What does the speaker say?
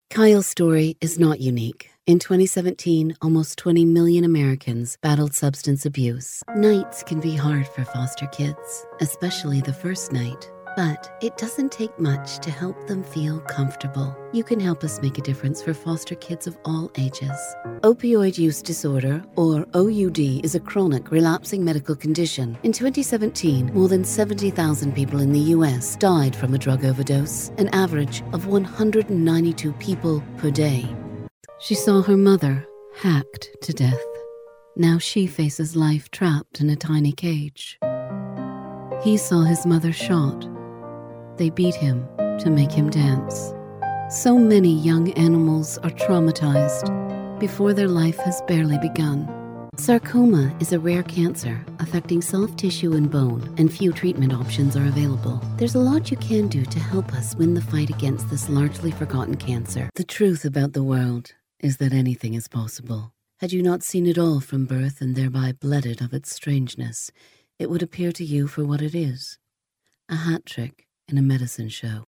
Kyle's story is not unique. In 2017, almost 20 million Americans battled substance abuse. Nights can be hard for foster kids, especially the first night. But it doesn't take much to help them feel comfortable. You can help us make a difference for foster kids of all ages. Opioid use disorder, or OUD, is a chronic, relapsing medical condition. In 2017, more than 70,000 people in the US died from a drug overdose, an average of 192 people per day. She saw her mother hacked to death. Now she faces life trapped in a tiny cage. He saw his mother shot. They beat him to make him dance. So many young animals are traumatized before their life has barely begun. Sarcoma is a rare cancer affecting soft tissue and bone, and few treatment options are available. There's a lot you can do to help us win the fight against this largely forgotten cancer. The truth about the world is that anything is possible. Had you not seen it all from birth and thereby bled of its strangeness, it would appear to you for what it is, a hat trick in a medicine show.